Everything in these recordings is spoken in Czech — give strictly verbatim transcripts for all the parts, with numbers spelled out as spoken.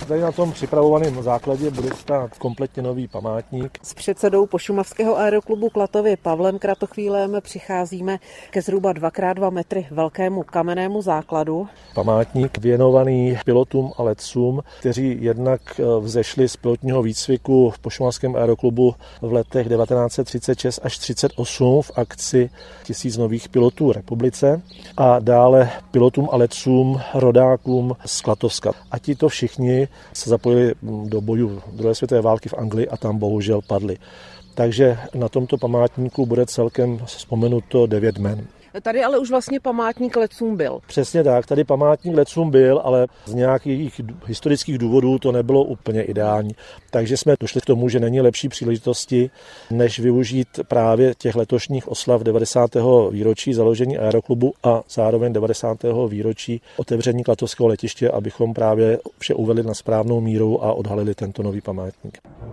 Tady na tom připravovaném základě bude stát kompletně nový památník. S předsedou Pošumovského aeroklubu Klatovy Pavlem Kratochvílem přicházíme ke zhruba dva krát dva metry velkému kamennému základu. Památník věnovaný pilotům a letcům, kteří jednak vzešli z pilotního výcviku v Pošumovském aeroklubu v letech devatenáct set třicet šest až třicet osm v akci Tisíc nových pilotů republice a dále pilotům a letcům, rodákům z Klatovska. A tito všichni se zapojili do bojů druhé světové války v Anglii a tam bohužel padli. Takže na tomto památníku bude celkem vzpomenuto devět jmen. Tady ale už vlastně památník letcům byl. Přesně tak, tady památník letcům byl, ale z nějakých historických důvodů to nebylo úplně ideální. Takže jsme došli k tomu, že není lepší příležitosti, než využít právě těch letošních oslav devadesátého výročí založení aeroklubu a zároveň devadesátého výročí otevření Klatovského letiště, abychom právě vše uvedli na správnou míru a odhalili tento nový památník.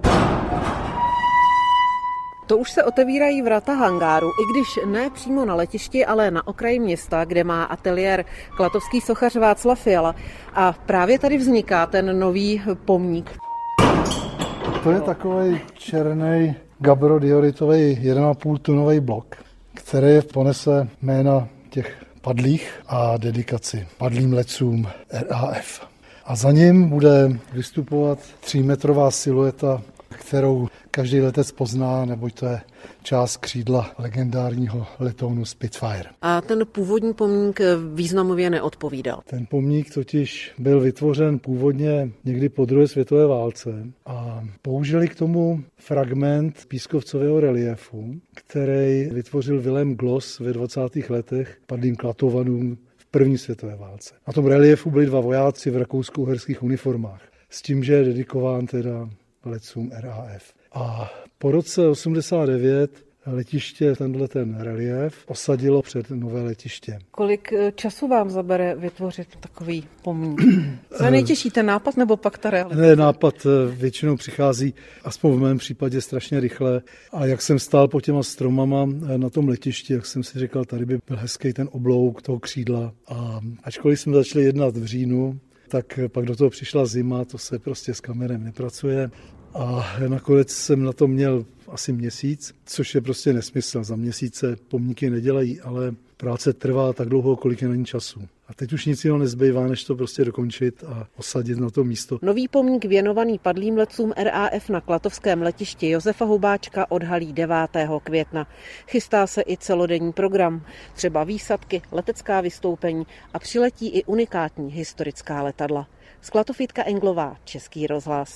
To už se otevírají vrata hangáru, i když ne přímo na letišti, ale na okraji města, kde má ateliér klatovský sochař Václav Fiala. A právě tady vzniká ten nový pomník. To je takový černý gabbro-dioritový jeden a půl tunový blok, který ponese jména těch padlých a dedikaci padlým letcům R A F. A za ním bude vystupovat třímetrová silueta, kterou každý letec pozná, neboť to je část křídla legendárního letounu Spitfire. A ten původní pomník významově neodpovídal. Ten pomník totiž byl vytvořen původně někdy po druhé světové válce a použili k tomu fragment pískovcového reliefu, který vytvořil Vilém Gloss ve dvacátých letech padlým Klatovanům v první světové válce. Na tom reliefu byli dva vojáci v rakousko-uherských uniformách, s tím, že je dedikován teda letcům R A F. A po roce osmdesát devět letiště tenhle ten relief osadilo před nové letiště. Kolik času vám zabere vytvořit takový pomník? Co je nejtěžší, ten nápad nebo pak ta realita? Ne, nápad většinou přichází, aspoň v mém případě, strašně rychle. A jak jsem stál po těma stromama na tom letišti, jak jsem si říkal, tady by byl hezký ten oblouk toho křídla. A ačkoliv jsme začali jednat v říjnu, tak pak do toho přišla zima, to se prostě s kamerem nepracuje. A nakonec jsem na to měl asi měsíc, což je prostě nesmysl. Za měsíce pomníky nedělají, ale práce trvá tak dlouho, kolik je na ní času. A teď už nic jiného nezbývá, než to prostě dokončit a osadit na to místo. Nový pomník věnovaný padlým letcům R A F na klatovském letišti Josefa Hubáčka odhalí devátého května. Chystá se i celodenní program, třeba výsadky, letecká vystoupení a přiletí i unikátní historická letadla. Z Klatov Jitka Englová, Český rozhlas.